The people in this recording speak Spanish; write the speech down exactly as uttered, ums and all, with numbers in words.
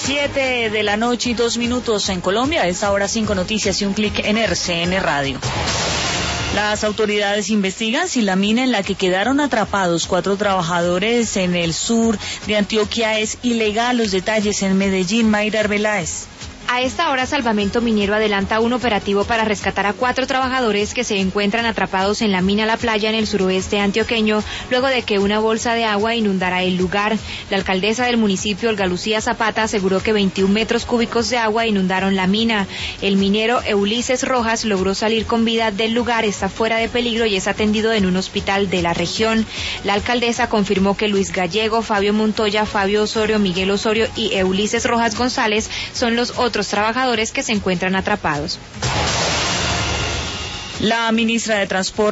Siete de la noche y dos minutos en Colombia. A esta hora cinco noticias y un clic en R C N Radio. Las autoridades investigan si la mina en la que quedaron atrapados cuatro trabajadores en el sur de Antioquia es ilegal. Los detalles en Medellín, Mayra Arbeláez. A esta hora, Salvamento Minero adelanta un operativo para rescatar a cuatro trabajadores que se encuentran atrapados en la mina La Playa en el suroeste antioqueño, luego de que una bolsa de agua inundara el lugar. La alcaldesa del municipio, Olga Lucía Zapata, aseguró que veintiún metros cúbicos de agua inundaron la mina. El minero Ulises Rojas logró salir con vida del lugar, está fuera de peligro y es atendido en un hospital de la región. La alcaldesa confirmó que Luis Gallego, Fabio Montoya, Fabio Osorio, Miguel Osorio y Ulises Rojas González son los otros trabajadores que se encuentran atrapados. La ministra de Transporte